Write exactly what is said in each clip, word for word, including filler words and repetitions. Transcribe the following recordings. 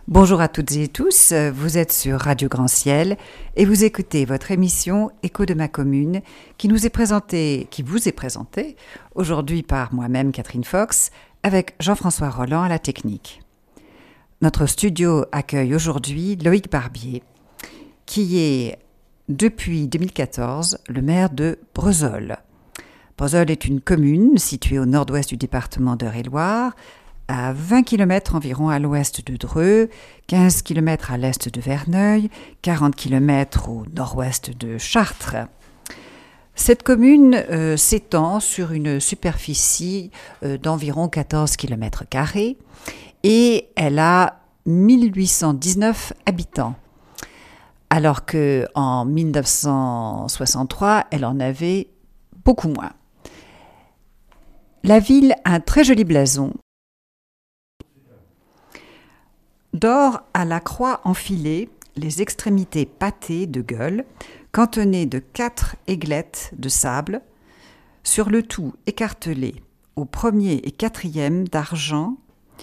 Bonjour à toutes et tous, vous êtes sur Radio Grand Ciel et vous écoutez votre émission Écho de ma commune qui nous est présentée, qui vous est présentée aujourd'hui par moi-même Catherine Fox avec Jean-François Roland à la technique. Notre studio accueille aujourd'hui Loïc Barbier qui est depuis deux mille quatorze le maire de Breuzolles. Breuzolles est une commune située au nord-ouest du département d'Eure-et-Loir, à vingt kilomètres environ à l'ouest de Dreux, quinze kilomètres à l'est de Verneuil, quarante kilomètres au nord-ouest de Chartres. Cette commune euh, s'étend sur une superficie euh, d'environ quatorze kilomètres carrés et elle a mille huit cent dix-neuf habitants, alors qu'en mille neuf cent soixante-trois, elle en avait beaucoup moins. La ville a un très joli blason, d'or à la croix enfilée, les extrémités pâtées de gueules, cantonnées de quatre aiglettes de sable, sur le tout écartelé au premier et quatrième d'argent,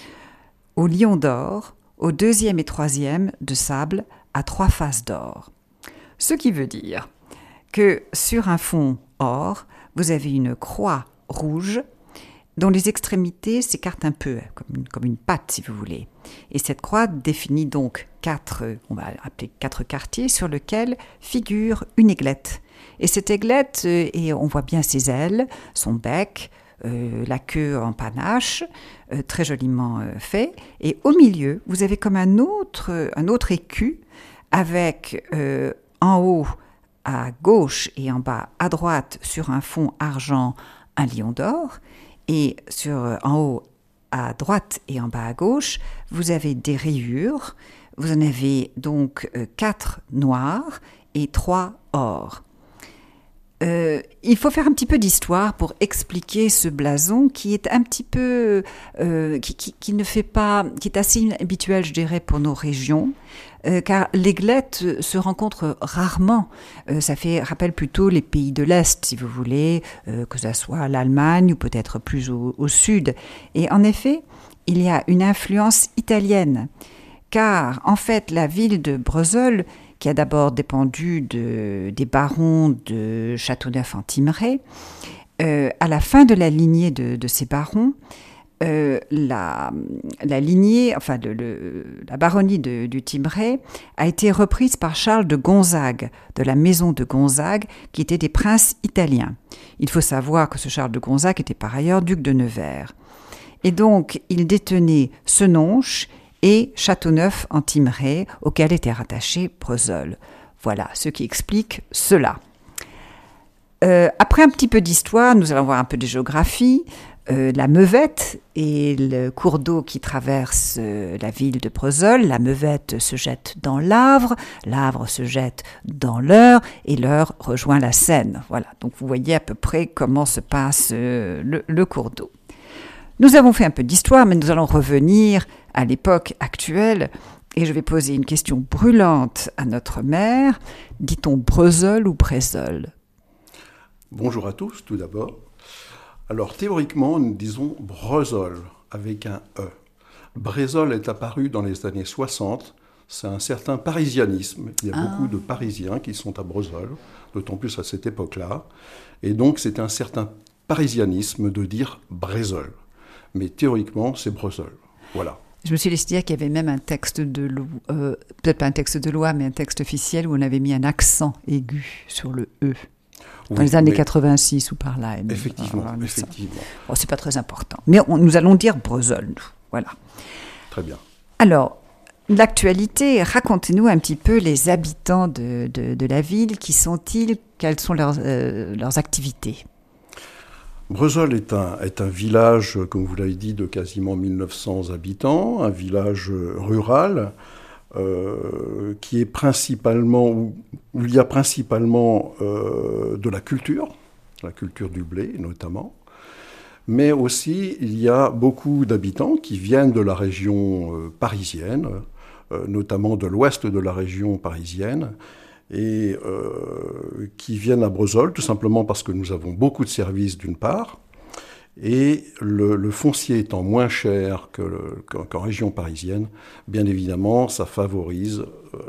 au lion d'or, au deuxième et troisième de sable à trois faces d'or. Ce qui veut dire que sur un fond or, vous avez une croix rouge dont les extrémités s'écartent un peu, comme une, comme une patte si vous voulez. Et cette croix définit donc quatre, on va appeler quatre quartiers, sur lesquels figure une aiglette. Et cette aiglette, et on voit bien ses ailes, son bec, euh, la queue en panache, euh, très joliment euh, fait. Et au milieu, vous avez comme un autre, un autre écu, avec euh, en haut à gauche et en bas à droite, sur un fond argent, un lion d'or. Et sur, en haut à droite et en bas à gauche, vous avez des rayures. Vous en avez donc euh, quatre noirs et trois or. Euh, il faut faire un petit peu d'histoire pour expliquer ce blason qui est un petit peu, euh, qui, qui, qui ne fait pas, qui est assez inhabituel, je dirais, pour nos régions, euh, car l'aiglette se rencontre rarement. Euh, ça fait rappelle plutôt les pays de l'Est, si vous voulez, euh, que ça soit l'Allemagne ou peut-être plus au, au sud. Et en effet, il y a une influence italienne, car en fait, la ville de Breuzolles, qui a d'abord dépendu de, des barons de Châteauneuf-en-Thymerais. Euh, à la fin de la lignée de, de ces barons, euh, la, la lignée, enfin le, le, la baronnie de, du Thymerais a été reprise par Charles de Gonzague, de la maison de Gonzague, qui était des princes italiens. Il faut savoir que ce Charles de Gonzague était par ailleurs duc de Nevers. Et donc, il détenait Senonches et Châteauneuf-en-Thymerais, auquel était rattaché Breuzolles. Voilà ce qui explique cela. Euh, après un petit peu d'histoire, nous allons voir un peu de géographie. Euh, la Meuvette est le cours d'eau qui traverse euh, la ville de Breuzolles. La Meuvette se jette dans l'Avre, l'Avre se jette dans l'Eure et l'Eure rejoint la Seine. Voilà, donc vous voyez à peu près comment se passe euh, le, le cours d'eau. Nous avons fait un peu d'histoire, mais nous allons revenir à l'époque actuelle et je vais poser une question brûlante à notre maire. Dit-on Breuzolles ou Breuzolles ? Bonjour à tous, tout d'abord. Alors, théoriquement, nous disons Breuzolles avec un E. Breuzolles est apparu dans les années soixante. C'est un certain parisianisme. Il y a ah. beaucoup de Parisiens qui sont à Breuzolles, d'autant plus à cette époque-là. Et donc, c'est un certain parisianisme de dire Breuzolles. Mais théoriquement, c'est Breuzolles. Voilà. Je me suis laissé dire qu'il y avait même un texte de loi, euh, peut-être pas un texte de loi, mais un texte officiel où on avait mis un accent aigu sur le E. Dans oui, les années quatre-vingt-six ou par là. Effectivement, alors, effectivement. Bon, c'est pas très important. Mais on, nous allons dire Breuzolles, nous. Voilà. Très bien. Alors, l'actualité, racontez-nous un petit peu les habitants de, de, de la ville. Qui sont-ils ? Quelles sont leurs, euh, leurs activités ? Breuzolles est un, est un village, comme vous l'avez dit, de quasiment mille neuf cents habitants, un village rural euh, qui est principalement, où, où il y a principalement euh, de la culture, la culture du blé notamment, mais aussi il y a beaucoup d'habitants qui viennent de la région euh, parisienne, euh, notamment de l'ouest de la région parisienne, et euh, qui viennent à Breuzolles, tout simplement parce que nous avons beaucoup de services d'une part, Et le, le foncier étant moins cher que le, qu'en, qu'en région parisienne, bien évidemment, ça favorise euh,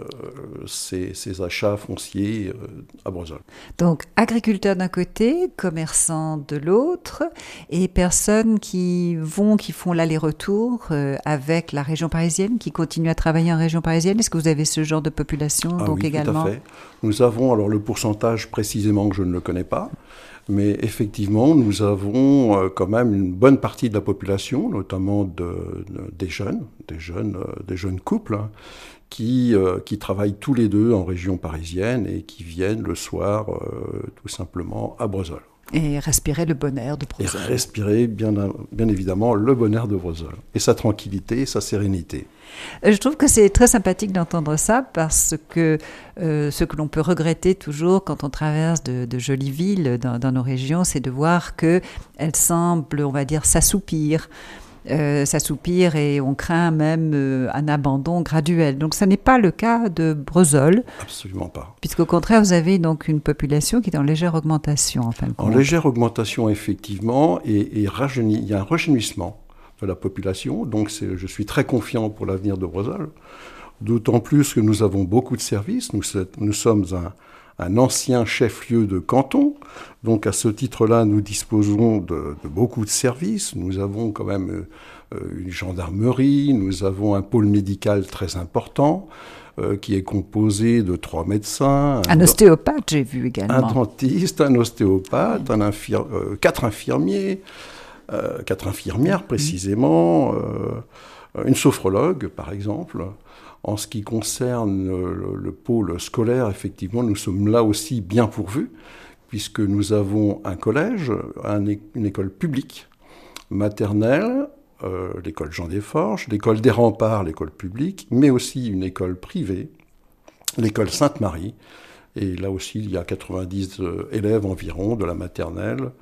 ces, ces achats fonciers euh, à Brozolles. Donc, agriculteurs d'un côté, commerçants de l'autre, et personnes qui vont, qui font l'aller-retour euh, avec la région parisienne, qui continuent à travailler en région parisienne. Est-ce que vous avez ce genre de population Ah donc oui, également? tout à fait. Nous avons, alors le pourcentage précisément que je ne le connais pas, mais effectivement, nous avons euh, quand même une bonne partie de la population, notamment de, de, des jeunes, des jeunes, euh, des jeunes couples, hein, qui, euh, qui travaillent tous les deux en région parisienne et qui viennent le soir euh, tout simplement à Brozolles. Et respirer le bon air de Brozolles. Et respirer, bien, bien évidemment, le bon air de Brozolles. Et sa tranquillité, sa sérénité. Je trouve que c'est très sympathique d'entendre ça parce que euh, ce que l'on peut regretter toujours quand on traverse de, de jolies villes dans, dans nos régions, c'est de voir qu'elles semblent, on va dire, s'assoupir. Euh, s'assoupir et on craint même euh, un abandon graduel. Donc ce n'est pas le cas de Brozolles. Absolument pas. Puisqu'au contraire, vous avez donc une population qui est en légère augmentation. En fin de compte. En légère augmentation, effectivement, et, et rajeuni, il y a un rajeunissement de la population. Donc c'est, je suis très confiant pour l'avenir de Brozolles. D'autant plus que nous avons beaucoup de services. Nous, nous sommes un, un ancien chef-lieu de canton. Donc à ce titre-là, nous disposons de, de beaucoup de services. Nous avons quand même euh, une gendarmerie, nous avons un pôle médical très important euh, qui est composé de trois médecins. Un, un ostéopathe, j'ai vu également. Un dentiste, un ostéopathe, oui. un infir, euh, quatre infirmiers, euh, quatre infirmières précisément, euh, une sophrologue par exemple. En ce qui concerne le, le pôle scolaire, effectivement, nous sommes là aussi bien pourvus, puisque nous avons un collège, un, une école publique, maternelle, euh, l'école Jean Desforges, l'école des Remparts, l'école publique, mais aussi une école privée, l'école Sainte-Marie. Et là aussi, il y a quatre-vingt-dix élèves environ, de la maternelle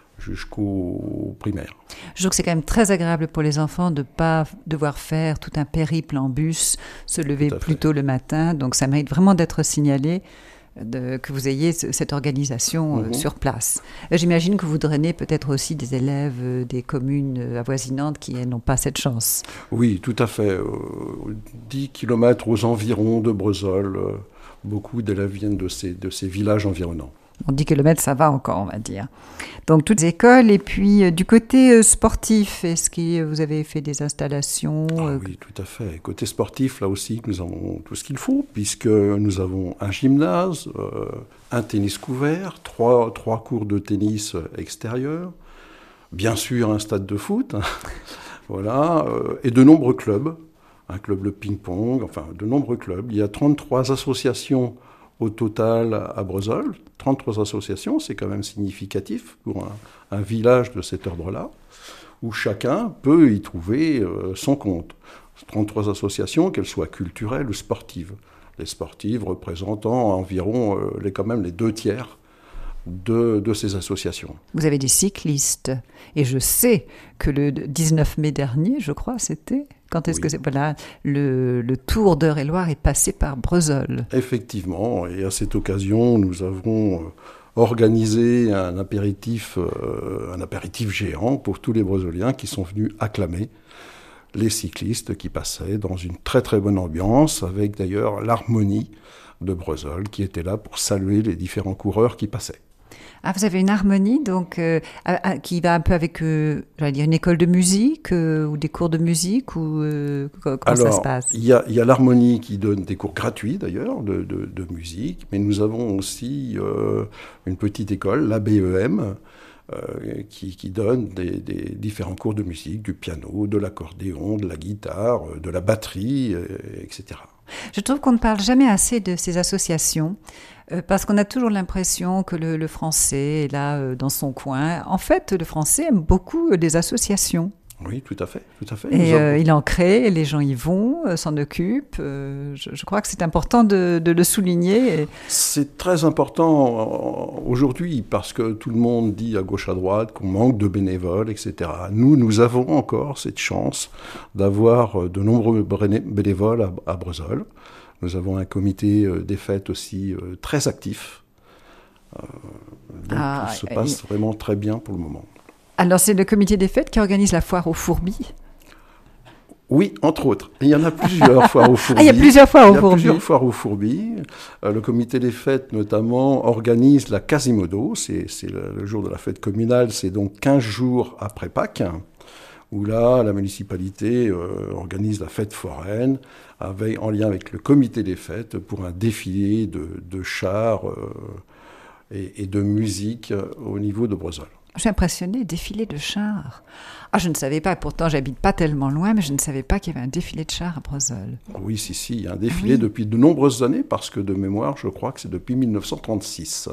jusqu'au primaire. Je trouve que c'est quand même très agréable pour les enfants de ne pas devoir faire tout un périple en bus, se lever plus tôt le matin. Donc ça mérite vraiment d'être signalé de, que vous ayez ce, cette organisation mmh. euh, sur place. J'imagine que vous drainez peut-être aussi des élèves euh, des communes avoisinantes qui n'ont pas cette chance. Oui, tout à fait. Euh, dix kilomètres aux environs de Brozolles, euh, beaucoup d'élèves viennent de ces, de ces villages environnants. Bon, dix kilomètres, ça va encore, on va dire. Donc, toutes les écoles. Et puis, euh, du côté euh, sportif, est-ce que vous avez fait des installations euh... ah, Oui, tout à fait. Côté sportif, là aussi, nous avons tout ce qu'il faut, puisque nous avons un gymnase, euh, un tennis couvert, trois, trois cours de tennis extérieurs, bien sûr un stade de foot, voilà, euh, et de nombreux clubs, un club de ping-pong, enfin, de nombreux clubs. Il y a trente-trois associations au total à Brozolles, trente-trois associations, c'est quand même significatif pour un, un village de cet ordre-là, où chacun peut y trouver euh, son compte. trente-trois associations, qu'elles soient culturelles ou sportives. Les sportives représentant environ euh, les, quand même les deux tiers de, de ces associations. Vous avez des cyclistes, et je sais que le dix-neuf mai dernier, je crois, c'était... Quand est-ce oui. que c'est voilà, le, le Tour d'Eure-et-Loir est passé par Brozolles. Effectivement, et à cette occasion, nous avons organisé un apéritif, euh, un apéritif géant pour tous les Brozoliens qui sont venus acclamer les cyclistes qui passaient dans une très très bonne ambiance, avec d'ailleurs l'harmonie de Brozolles qui était là pour saluer les différents coureurs qui passaient. Ah, vous avez une harmonie donc euh, à, qui va un peu avec, euh, j'allais dire, une école de musique euh, ou des cours de musique ou euh, comment Alors, ça se passe? Il y a, y a l'harmonie qui donne des cours gratuits d'ailleurs de, de, de musique, mais nous avons aussi euh, une petite école, l'A B E M, euh, qui, qui donne des, des différents cours de musique, du piano, de l'accordéon, de la guitare, de la batterie, euh, et cetera. Je trouve qu'on ne parle jamais assez de ces associations. Euh, parce qu'on a toujours l'impression que le, le français est là euh, dans son coin. En fait, le français aime beaucoup euh, les associations. Oui, tout à fait, tout à fait. Et avons... euh, il en crée, les gens y vont, euh, s'en occupent. Euh, je, je crois que c'est important de, de le souligner. Et... C'est très important aujourd'hui parce que tout le monde dit à gauche à droite qu'on manque de bénévoles, et cetera. Nous, nous avons encore cette chance d'avoir de nombreux bénévoles à, à Brozolles. Nous avons un comité euh, des fêtes aussi euh, très actif. Euh, donc ah, tout se passe et... vraiment très bien pour le moment. Alors, c'est le comité des fêtes qui organise la foire aux fourmis? Oui, entre autres. Il y en a plusieurs foires aux fourmis. Ah, il y a plusieurs foires aux Il y a fourmis. plusieurs foires aux fourmis. Euh, le comité des fêtes, notamment, organise la Quasimodo. C'est, c'est le, le jour de la fête communale. C'est donc quinze jours après Pâques, où là, la municipalité euh, organise la fête foraine avec, en lien avec le comité des fêtes pour un défilé de, de chars euh, et, et de musique euh, au niveau de Breuzol. Je suis impressionnée, défilé de chars. Ah, je ne savais pas, pourtant j'habite pas tellement loin, mais je ne savais pas qu'il y avait un défilé de chars à Breuzol. Oui, si, si, il y a un défilé oui. depuis de nombreuses années, parce que de mémoire, je crois que c'est depuis mille neuf cent trente-six.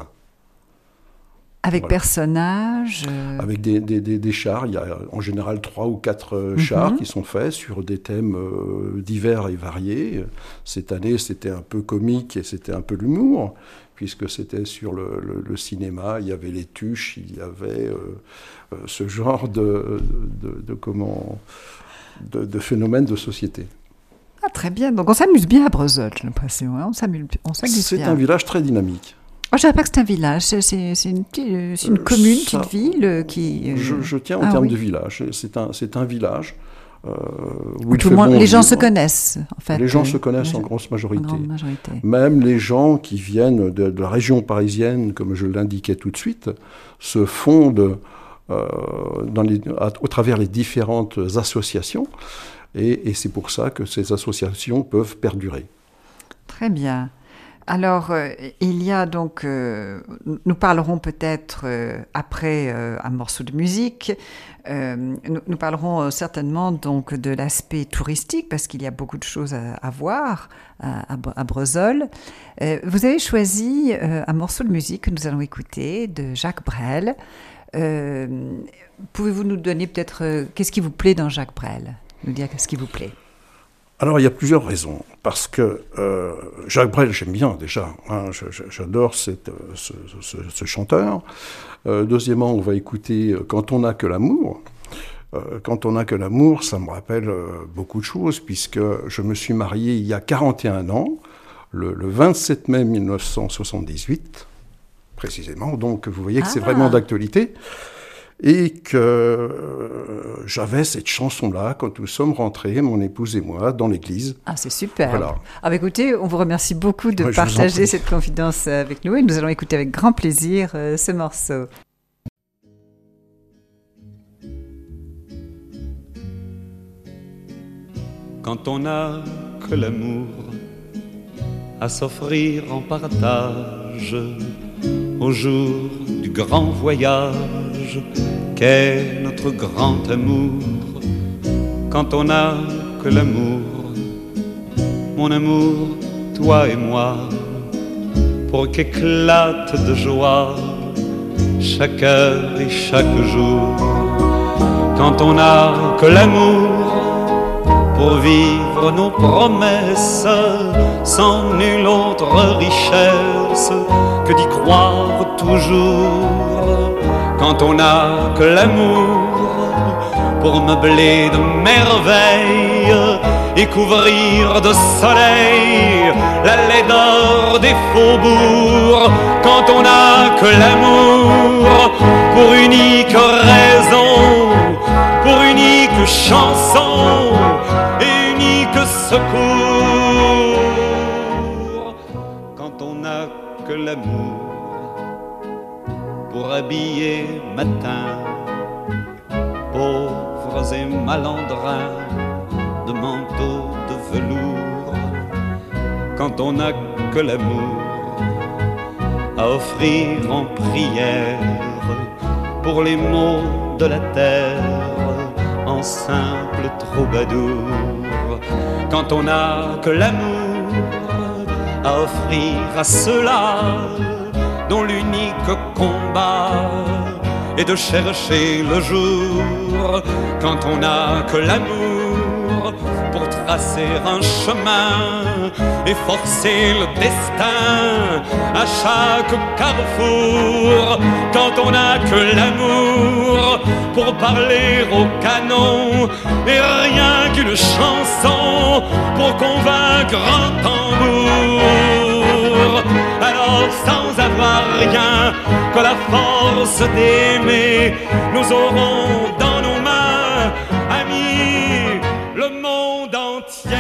Avec Voilà. personnages euh... Avec des, des, des, des chars, il y a en général trois ou quatre euh, chars mm-hmm. qui sont faits sur des thèmes euh, divers et variés. Cette année, c'était un peu comique et c'était un peu l'humour, puisque c'était sur le, le, le cinéma, il y avait les tuches, il y avait euh, euh, ce genre de, de, de, de, comment, de, de phénomène de société. Ah, très bien, donc on s'amuse bien à Breuzol, j'ai l'impression, hein. on s'amuse, on s'amuse C'est bien. un village très dynamique. Oh, je ne savais pas que c'est un village, c'est, c'est, c'est, une, petite, c'est une euh, commune, une petite ville qui... Euh... Je, je tiens en ah, termes oui. de village, c'est un, c'est un village... Euh, où tout le monde, bon les gens se connaissent, en fait. Les gens euh, se connaissent en grosse majorité. En grande majorité. Même les gens qui viennent de, de la région parisienne, comme je l'indiquais tout de suite, se fondent euh, dans les, à, au travers les différentes associations. Et, et c'est pour ça que ces associations peuvent perdurer. Très bien. Alors, euh, il y a donc, euh, nous parlerons peut-être euh, après euh, un morceau de musique, euh, nous, nous parlerons euh, certainement donc de l'aspect touristique, parce qu'il y a beaucoup de choses à, à voir à, à, à Breuzol. Euh, vous avez choisi euh, un morceau de musique que nous allons écouter, de Jacques Brel. Euh, pouvez-vous nous donner peut-être, euh, qu'est-ce qui vous plaît dans Jacques Brel? Nous dire qu'est-ce qui vous plaît? Alors, il y a plusieurs raisons. Parce que euh, Jacques Brel, j'aime bien déjà. Hein, je, je, j'adore cette, ce, ce, ce chanteur. Euh, deuxièmement, on va écouter « Quand on n'a que l'amour ». Euh, « Quand on n'a que l'amour », ça me rappelle euh, beaucoup de choses, puisque je me suis marié il y a quarante et un ans, le, le vingt-sept mai mille neuf cent soixante-dix-huit, précisément. Donc, vous voyez que ah. c'est vraiment d'actualité. Et que euh, j'avais cette chanson-là quand nous sommes rentrés, mon épouse et moi, dans l'église. Ah, c'est super. Voilà. Ah, bah, écoutez, on vous remercie beaucoup de ouais, partager cette confidence avec nous et nous allons écouter avec grand plaisir euh, ce morceau. Quand on n'a que l'amour à s'offrir en partage au jour du grand voyage qu'est notre grand amour. Quand on n'a que l'amour, mon amour, toi et moi, pour qu'éclate de joie chaque heure et chaque jour. Quand on n'a que l'amour pour vivre nos promesses sans nulle autre richesse que d'y croire toujours. Quand on n'a que l'amour pour meubler de merveilles et couvrir de soleil la laideur des faubourgs. Quand on n'a que l'amour pour unique raison, pour unique chanson et unique secours. Quand on n'a que l'amour pour habiller matin pauvres et malandrins de manteaux de velours. Quand on n'a que l'amour à offrir en prière pour les maux de la terre en simple troubadour. Quand on n'a que l'amour à offrir à ceux-là dont l'unique combat est de chercher le jour. Quand on n'a que l'amour pour tracer un chemin et forcer le destin à chaque carrefour. Quand on n'a que l'amour pour parler au canon et rien qu'une chanson pour convaincre un tambour. Alors sans avoir rien que la force force d'aimer, nous aurons dans nos mains, amis, le monde entier.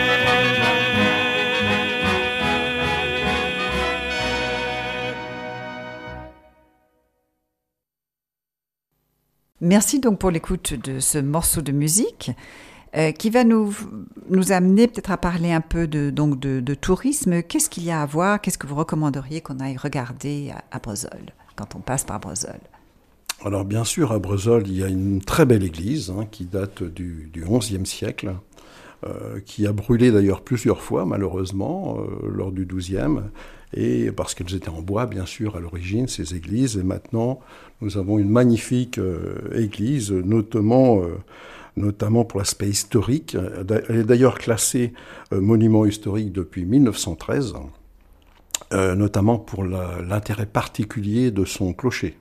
Merci donc pour l'écoute de ce morceau de musique euh, qui va nous, nous amener peut-être à parler un peu de, donc de, de tourisme. Qu'est-ce qu'il y a à voir? Qu'est-ce que vous recommanderiez qu'on aille regarder à, à Brezol, quand on passe par Brezol? Alors bien sûr, à Brezol, il y a une très belle église hein, qui date du, du onzième siècle, euh, qui a brûlé d'ailleurs plusieurs fois, malheureusement, euh, lors du douzième. Et parce qu'elles étaient en bois, bien sûr, à l'origine, ces églises. Et maintenant, nous avons une magnifique euh, église, notamment, euh, notamment pour l'aspect historique. Elle est d'ailleurs classée euh, monument historique depuis mille neuf cent treize, euh, notamment pour la, l'intérêt particulier de son clocher.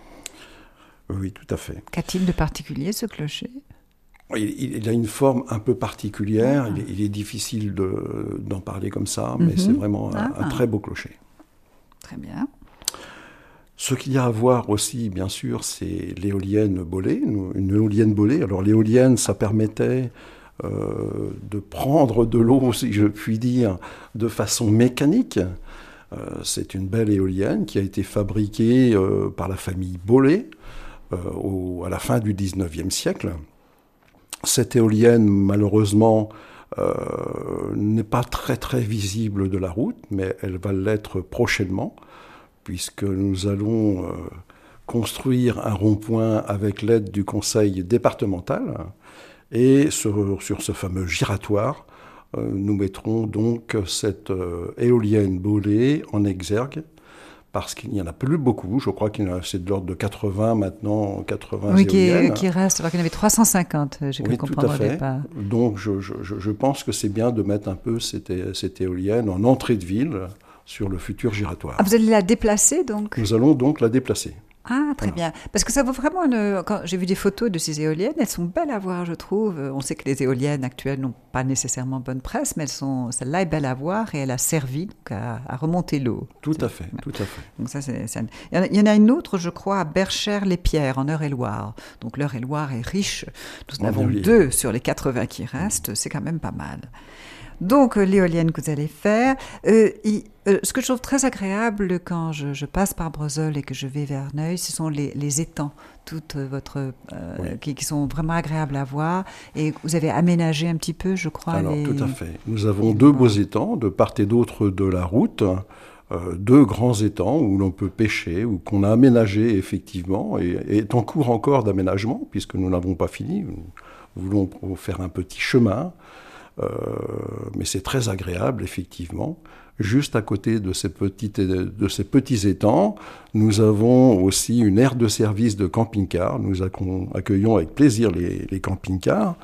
Oui, tout à fait. Qu'a-t-il de particulier, ce clocher ? Il, il a une forme un peu particulière, ah. il, est, il est difficile de, d'en parler comme ça, mais mm-hmm. c'est vraiment un, ah. un très beau clocher. Très bien. Ce qu'il y a à voir aussi, bien sûr, c'est l'éolienne Bollée, une éolienne Bollée. Alors l'éolienne, ça permettait euh, de prendre de l'eau, si je puis dire, de façon mécanique. Euh, c'est une belle éolienne qui a été fabriquée euh, par la famille Bollée euh, au, à la fin du dix-neuvième siècle. Cette éolienne, malheureusement, euh, n'est pas très très visible de la route, mais elle va l'être prochainement, puisque nous allons euh, construire un rond-point avec l'aide du conseil départemental. Et sur, sur ce fameux giratoire, euh, nous mettrons donc cette euh, éolienne Bollée en exergue, parce qu'il n'y en a plus beaucoup. Je crois qu'il y en a, c'est de l'ordre de quatre-vingts maintenant, quatre-vingts oui, éoliennes. Qui, qui reste, alors qu'il y en avait trois cent cinquante, j'ai oui, pu comprendre au départ. Donc je, je, je pense que c'est bien de mettre un peu cette, cette éolienne en entrée de ville sur le futur giratoire. Ah, vous allez la déplacer donc ? Nous allons donc la déplacer. Ah, très voilà. bien. Parce que ça vaut vraiment... Une... Quand j'ai vu des photos de ces éoliennes, elles sont belles à voir, je trouve. On sait que les éoliennes actuelles n'ont pas nécessairement bonne presse, mais elles sont... celle-là est belle à voir et elle a servi donc, à, à remonter l'eau. Tout à fait, tout à fait. Donc ça, c'est, c'est... Il y en a une autre, je crois, à Berchères-les-Pierres, en Eure-et-Loire. Donc l'Eure-et-Loire est riche. Nous en avons deux sur les quatre-vingts qui restent. C'est quand même pas mal. Donc, euh, l'éolienne que vous allez faire. Euh, y, euh, ce que je trouve très agréable quand je, je passe par Brezol et que je vais vers Neuil, ce sont les, les étangs, toutes votre, euh, oui. qui, qui sont vraiment agréables à voir. Et vous avez aménagé un petit peu, je crois. Alors, les... tout à fait. Nous avons deux beaux étangs de part et d'autre de la route. Euh, deux grands étangs où l'on peut pêcher, ou qu'on a aménagé effectivement, et, et est en cours encore d'aménagement, puisque nous n'avons pas fini. Nous voulons faire un petit chemin. Euh, mais c'est très agréable, effectivement. Juste à côté de ces, petites, de ces petits étangs, nous avons aussi une aire de service de camping-car. Nous accueillons avec plaisir les, les camping-cars.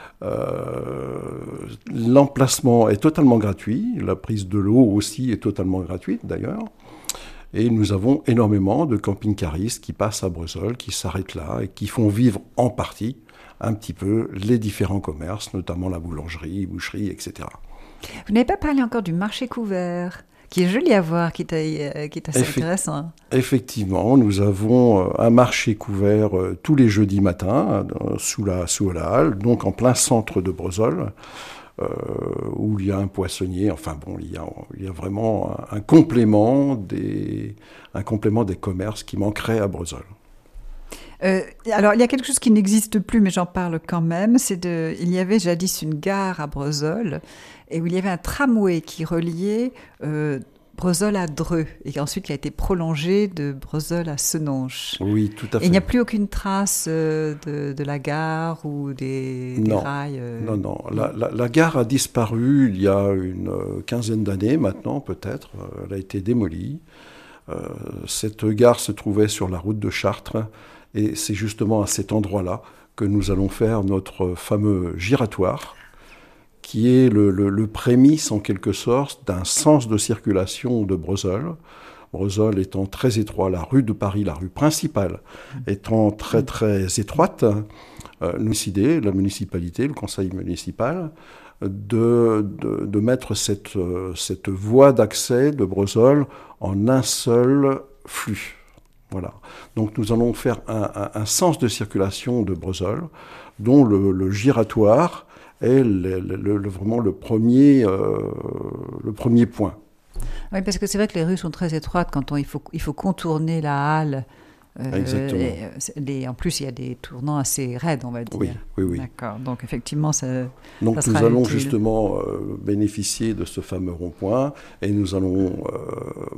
Euh, l'emplacement est totalement gratuit. La prise de l'eau aussi est totalement gratuite, d'ailleurs. Et nous avons énormément de camping-caristes qui passent à Brezol, qui s'arrêtent là et qui font vivre en partie un petit peu les différents commerces, notamment la boulangerie, boucherie, et cetera. Vous n'avez pas parlé encore du marché couvert, qui est joli à voir, qui est, qui est assez Effect- intéressant. Effectivement, nous avons un marché couvert euh, tous les jeudis matins, euh, sous, la, sous la halle, donc en plein centre de Brezol, euh, où il y a un poissonnier, enfin bon, il y a, il y a vraiment un, un, complément des, un complément des commerces qui manquerait à Brezol. Euh, alors, il y a quelque chose qui n'existe plus, mais j'en parle quand même. C'est de, il y avait jadis une gare à Brezol, et où il y avait un tramway qui reliait euh, Brezol à Dreux, et ensuite qui a été prolongé de Brezol à Senonches. Oui, tout à fait. Et il n'y a plus aucune trace euh, de, de la gare ou des, des non. rails euh... Non, non. La, la, la gare a disparu il y a une quinzaine d'années maintenant, peut-être. Elle a été démolie. Euh, cette gare se trouvait sur la route de Chartres. Et c'est justement à cet endroit-là que nous allons faire notre fameux giratoire, qui est le, le, le prémisse, en quelque sorte, d'un sens de circulation de Brezol. Brezol étant très étroit, la rue de Paris, la rue principale, étant très très étroite, euh, nous décidé, la municipalité, le conseil municipal, de, de, de mettre cette, cette voie d'accès de Brezol en un seul flux. Voilà. Donc nous allons faire un, un, un sens de circulation de Breuzol, dont le, le giratoire est le, le, le, vraiment le premier, euh, le premier point. Oui, parce que c'est vrai que les rues sont très étroites quand on, il, faut, il faut contourner la halle. Euh, Exactement. Les, les, en plus, il y a des tournants assez raides, on va dire. Oui, oui, oui. D'accord. Donc, effectivement, ça. Donc, ça nous sera allons utile. justement euh, bénéficier de ce fameux rond-point et nous allons euh,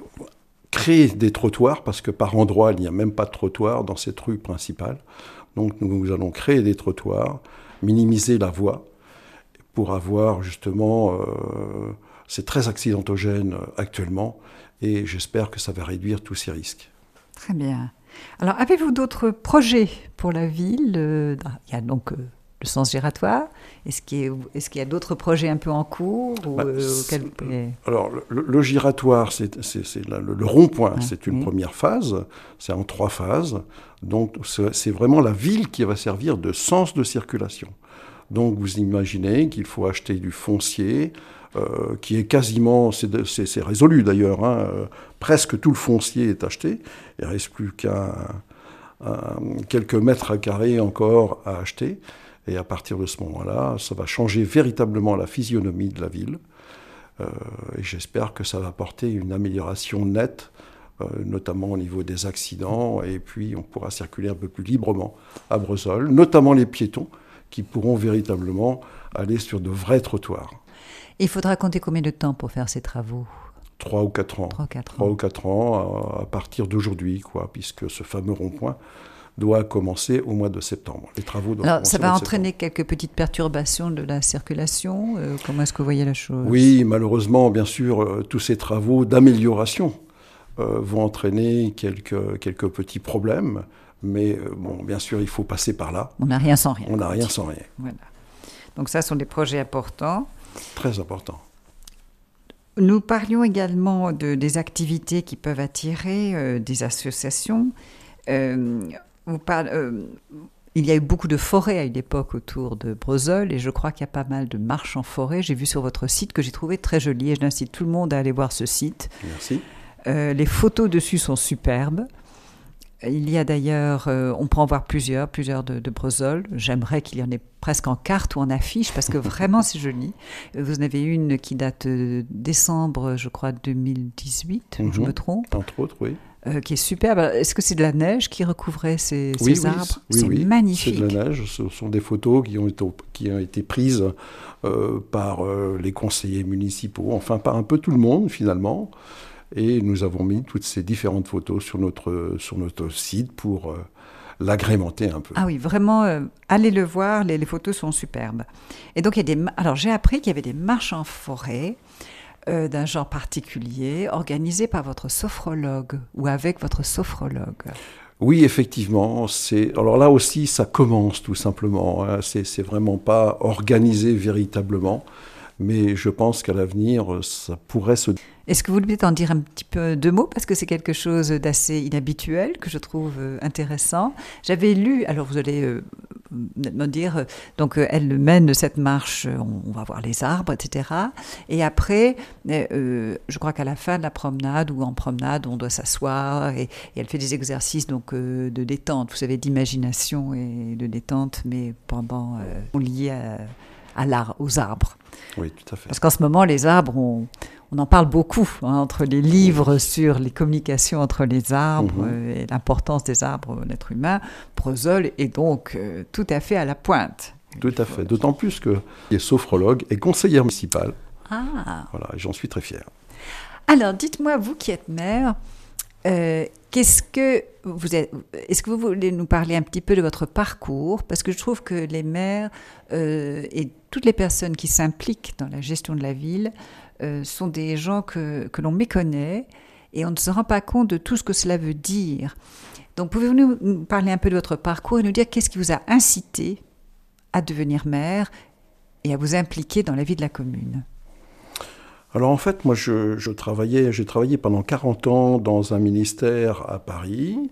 créer des trottoirs parce que par endroits, il n'y a même pas de trottoir dans cette rue principale. Donc, nous, nous allons créer des trottoirs, minimiser la voie pour avoir justement. Euh, c'est très accidentogène actuellement et j'espère que ça va réduire tous ces risques. Très bien. Alors, avez-vous d'autres projets pour la ville ? euh, Il y a donc euh, le sens giratoire. Est-ce qu'il y a, est-ce qu'il y a d'autres projets un peu en cours ou, bah, euh, auquel... Alors, le, le giratoire, c'est, c'est, c'est la, le, le rond-point, ah, c'est une oui. première phase. C'est en trois phases. Donc, c'est, c'est vraiment la ville qui va servir de sens de circulation. Donc, vous imaginez qu'il faut acheter du foncier, Euh, qui est quasiment, c'est, de, c'est, c'est résolu d'ailleurs, hein, euh, presque tout le foncier est acheté, il ne reste plus qu'un un, quelques mètres carrés encore à acheter, et à partir de ce moment-là, ça va changer véritablement la physionomie de la ville, euh, et j'espère que ça va apporter une amélioration nette, euh, notamment au niveau des accidents, et puis on pourra circuler un peu plus librement à Breuzol, notamment les piétons, qui pourront véritablement aller sur de vrais trottoirs. Il faudra compter combien de temps pour faire ces travaux ? Trois ou quatre ans. Trois, quatre ans. Trois ou quatre ans à, à partir d'aujourd'hui, quoi, puisque ce fameux rond-point doit commencer au mois de septembre. Les travaux doivent Alors, commencer ça va au mois entraîner de septembre. quelques petites perturbations de la circulation. Euh, comment est-ce que vous voyez la chose ? Oui, malheureusement, bien sûr, euh, tous ces travaux d'amélioration euh, vont entraîner quelques, quelques petits problèmes. Mais euh, bon, bien sûr, il faut passer par là. On n'a rien sans rien. On n'a rien sans rien. Voilà. Donc ça, ce sont des projets importants. Très important. Nous parlions également de, des activités qui peuvent attirer euh, des associations. Euh, vous parle, euh, il y a eu beaucoup de forêts à une époque autour de Breuzol et je crois qu'il y a pas mal de marches en forêt. J'ai vu sur votre site que j'ai trouvé très joli et j'incite tout le monde à aller voir ce site. Merci. Euh, les photos dessus sont superbes. Il y a d'ailleurs, euh, on peut en voir plusieurs, plusieurs de, de Breuzol. J'aimerais qu'il y en ait presque en carte ou en affiche parce que vraiment c'est joli. Vous en avez une qui date de décembre, je crois, deux mille dix-huit, mm-hmm. je me trompe. Entre autres, oui. Euh, qui est superbe. Est-ce que c'est de la neige qui recouvrait ces, oui, ces oui, arbres ? oui, C'est oui, magnifique. C'est de la neige. Ce sont des photos qui ont été, qui ont été prises euh, par euh, les conseillers municipaux, enfin par un peu tout le monde finalement. Et nous avons mis toutes ces différentes photos sur notre, sur notre site pour euh, l'agrémenter un peu. Ah oui, vraiment, euh, allez le voir, les, les photos sont superbes. Et donc, il y a des, alors j'ai appris qu'il y avait des marches en forêt euh, d'un genre particulier, organisées par votre sophrologue ou avec votre sophrologue. Oui, effectivement. C'est... Alors là aussi, ça commence tout simplement. Hein. C'est, c'est vraiment pas organisé véritablement. Mais je pense qu'à l'avenir, ça pourrait se... Est-ce que vous voulez en dire un petit peu deux mots ? Parce que c'est quelque chose d'assez inhabituel, que je trouve intéressant. J'avais lu, alors vous allez euh, me dire, donc euh, elle mène cette marche, on, on va voir les arbres, et cetera. Et après, euh, je crois qu'à la fin de la promenade, ou en promenade, on doit s'asseoir, et, et elle fait des exercices donc, euh, de détente, vous savez, d'imagination et de détente, mais pendant, euh, liés à, à l'art, aux arbres. Oui, tout à fait. Parce qu'en ce moment, les arbres, on, on en parle beaucoup, hein, entre les livres sur les communications entre les arbres mmh. et l'importance des arbres à l'être humain. Breuzol est donc euh, tout à fait à la pointe. Tout à fait, d'autant plus qu'il est sophrologue et conseillère municipale. Ah. Voilà, et j'en suis très fier. Alors, dites-moi, vous qui êtes maire, euh, qu'est-ce que vous êtes, est-ce que vous voulez nous parler un petit peu de votre parcours ? Parce que je trouve que les maires euh, et toutes les personnes qui s'impliquent dans la gestion de la ville euh, sont des gens que, que l'on méconnaît et on ne se rend pas compte de tout ce que cela veut dire. Donc, pouvez-vous nous parler un peu de votre parcours et nous dire qu'est-ce qui vous a incité à devenir maire et à vous impliquer dans la vie de la commune ? Alors en fait, moi je, je travaillais, j'ai travaillé pendant quarante ans dans un ministère à Paris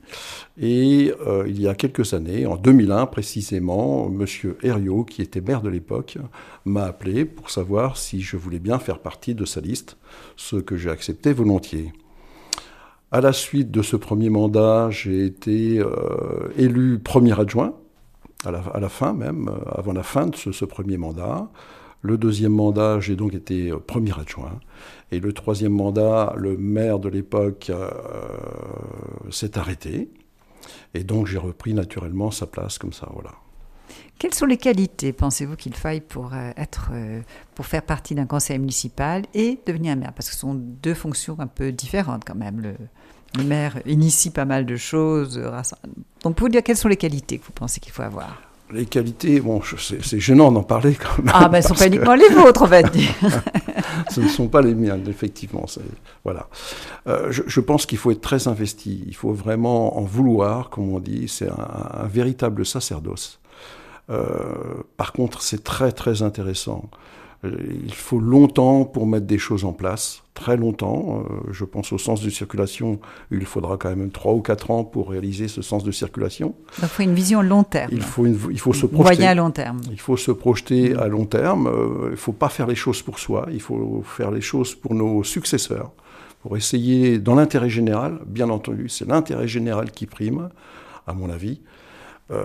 et euh, il y a quelques années, en deux mille un précisément, M. Herriot, qui était maire de l'époque, m'a appelé pour savoir si je voulais bien faire partie de sa liste, ce que j'ai accepté volontiers. À la suite de ce premier mandat, j'ai été euh, élu premier adjoint, à la, à la fin même, euh, avant la fin de ce, ce premier mandat. Le deuxième mandat, j'ai donc été euh, premier adjoint. Et le troisième mandat, le maire de l'époque euh, s'est arrêté. Et donc j'ai repris naturellement sa place comme ça, voilà. Quelles sont les qualités, pensez-vous, qu'il faille pour, euh, être, euh, pour faire partie d'un conseil municipal et devenir maire? Parce que ce sont deux fonctions un peu différentes quand même. Le, le maire initie pas mal de choses. Donc, pour vous dire, quelles sont les qualités que vous pensez qu'il faut avoir? Les qualités, bon, c'est, c'est gênant d'en parler quand même. Ah, ben, ce ne sont pas uniquement les vôtres, on va dire. Ce ne sont pas les miens, effectivement. C'est, voilà. Euh, je, je pense qu'il faut être très investi. Il faut vraiment en vouloir, comme on dit. C'est un, un véritable sacerdoce. Euh, par contre, c'est très, très intéressant. Il faut longtemps pour mettre des choses en place, très longtemps. Euh, je pense au sens de circulation, il faudra quand même trois ou quatre ans pour réaliser ce sens de circulation. Donc il faut une vision long terme. Il faut, une, il faut se projeter. Moyen à long terme. Il faut se projeter à long terme. Euh, il ne faut pas faire les choses pour soi, il faut faire les choses pour nos successeurs, pour essayer, dans l'intérêt général, bien entendu, c'est l'intérêt général qui prime, à mon avis. Euh,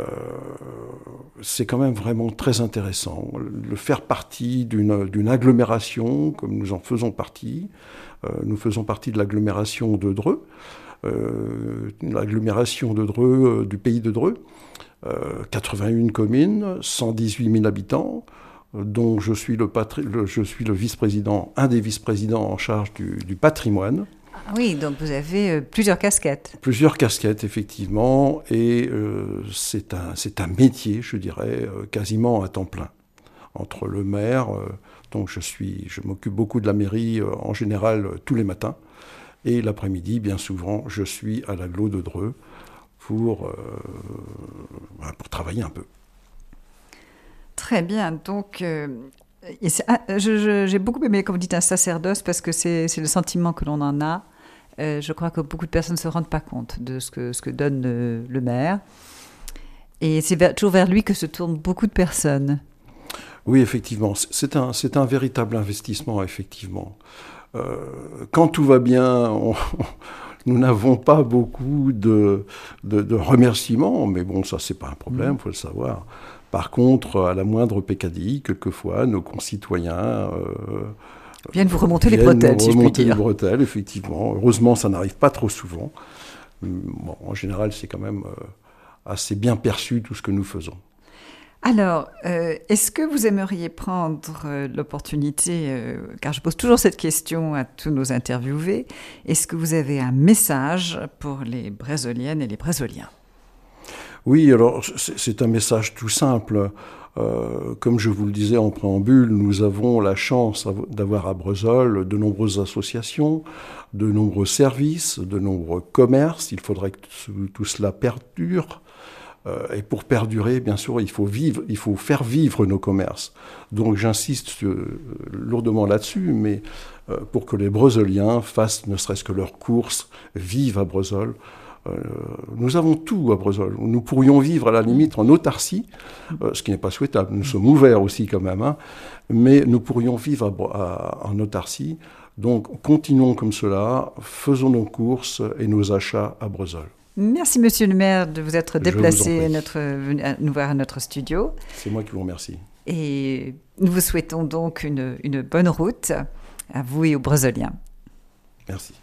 c'est quand même vraiment très intéressant. Le faire partie d'une, d'une agglomération, comme nous en faisons partie, euh, nous faisons partie de l'agglomération de Dreux, euh, l'agglomération de Dreux, euh, du pays de Dreux, euh, quatre-vingt-une communes, cent dix-huit mille habitants, dont je suis le, patri- le, je suis le vice-président, un des vice-présidents en charge du, du patrimoine. Oui, donc vous avez euh, plusieurs casquettes. Plusieurs casquettes, effectivement, et euh, c'est, un, c'est un métier, je dirais, euh, quasiment à temps plein. Entre le maire, euh, donc je, suis, je m'occupe beaucoup de la mairie euh, en général euh, tous les matins, et l'après-midi, bien souvent, je suis à l'agglo de Dreux pour, euh, pour travailler un peu. Très bien, donc... Euh... Et c'est, je, je, j'ai beaucoup aimé, comme vous dites, un sacerdoce, parce que c'est, c'est le sentiment que l'on en a. Euh, je crois que beaucoup de personnes ne se rendent pas compte de ce que, ce que donne le, le maire. Et c'est vers, toujours vers lui que se tournent beaucoup de personnes. Oui, effectivement. C'est un, c'est un véritable investissement, effectivement. Euh, quand tout va bien, on, nous n'avons pas beaucoup de, de, de remerciements, mais bon, ça, c'est pas un problème, il mmh. faut le savoir. Par contre, à la moindre peccadille, quelquefois, nos concitoyens euh, viennent vous remonter les bretelles, si je puis dire. Remonter les bretelles, effectivement. Heureusement, ça n'arrive pas trop souvent. Bon, en général, c'est quand même euh, assez bien perçu tout ce que nous faisons. Alors, euh, est-ce que vous aimeriez prendre euh, l'opportunité, euh, car je pose toujours cette question à tous nos interviewés, est-ce que vous avez un message pour les Brésoliennes et les Brésoliens ? Oui, alors c'est un message tout simple. Euh, comme je vous le disais en préambule, nous avons la chance d'avoir à Bressolles de nombreuses associations, de nombreux services, de nombreux commerces. Il faudrait que tout cela perdure. Euh, et pour perdurer, bien sûr, il faut vivre, il faut faire vivre nos commerces. Donc j'insiste euh, lourdement là-dessus, mais euh, pour que les Brésoliens fassent ne serait-ce que leurs courses, vivent à Bressolles. Euh, nous avons tout à Bressolles. Nous pourrions vivre à la limite en autarcie, euh, ce qui n'est pas souhaitable. Nous sommes ouverts aussi quand même, hein, mais nous pourrions vivre à, à, en autarcie. Donc continuons comme cela, faisons nos courses et nos achats à Bressolles. Merci Monsieur le maire de vous être déplacé à, notre, à nous voir à notre studio. C'est moi qui vous remercie. Et nous vous souhaitons donc une, une bonne route à vous et aux Brésoliens. Merci.